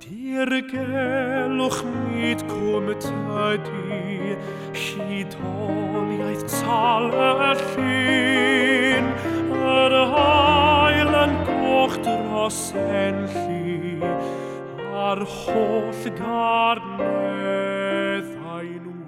Dirgelwch mit cwmtadi, Hudoliaeth tal y llun, hael yn goch dros enlli, a'r holl garnedd ein